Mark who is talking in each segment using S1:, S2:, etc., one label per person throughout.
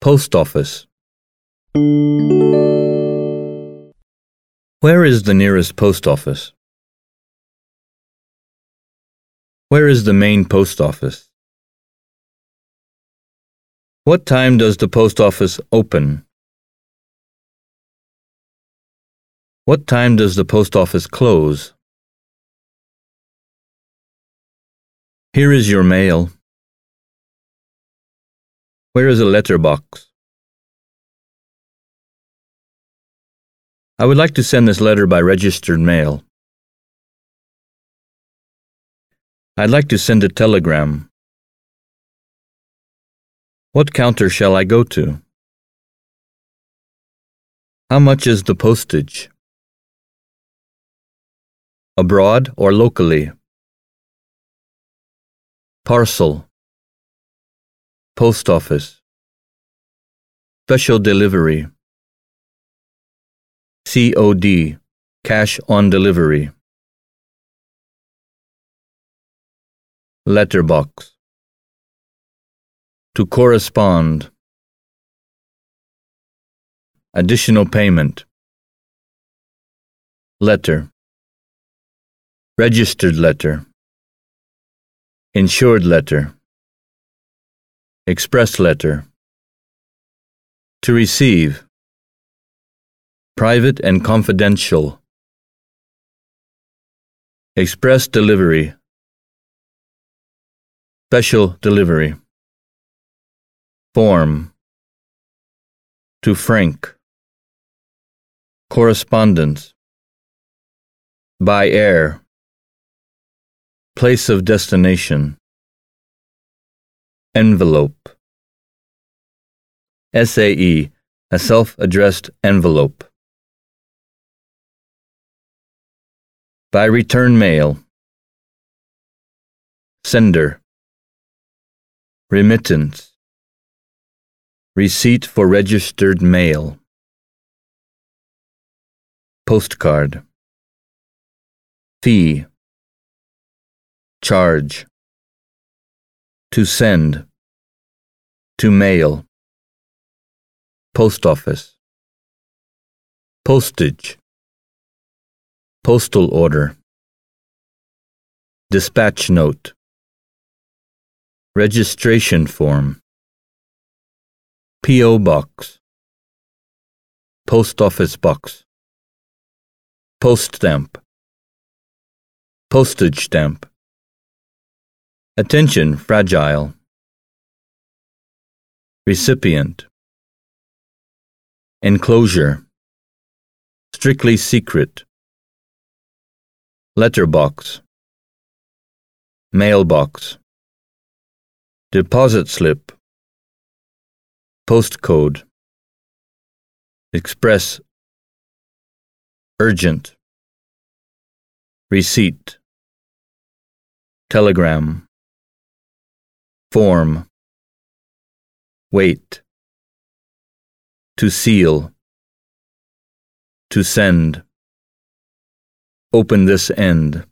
S1: Post office. Where is the nearest post office? Where is the main post office? What time does the post office open? What time does the post office close? Here is your mail. Where is a letter box? I would like to send this letter by registered mail. I'd like to send a telegram. What counter shall I go to? How much is the postage? Abroad or locally? Parcel. Post office. Special delivery. COD. Cash on delivery. Letterbox. To correspond. Additional payment. Letter. Registered letter. Insured letter. Express letter. To receive. Private and confidential. Express delivery. Special delivery. Form. To frank. Correspondence. By air. Place of destination. Envelope. SAE, a self-addressed envelope. By return mail. Sender. Remittance. Receipt for registered mail. Postcard. Fee. Charge. To send. To mail. Post office. Postage. Postal order. Dispatch note. Registration form. P.O. box. Post office box. Post stamp. Postage stamp. Attention, fragile. Recipient. Enclosure. Strictly secret. Letterbox. Mailbox. Deposit slip. Postcode. Express. Urgent. Receipt. Telegram. Form. Wait. To seal. To send. Open this end.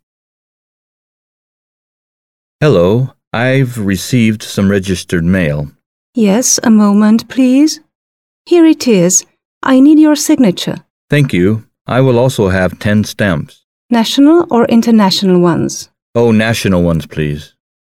S1: Hello, I've received some registered mail.
S2: Yes, a moment, please. Here it is. I need your signature.
S1: Thank you. I will also have 10 stamps.
S2: National or international ones?
S1: Oh, national ones, please.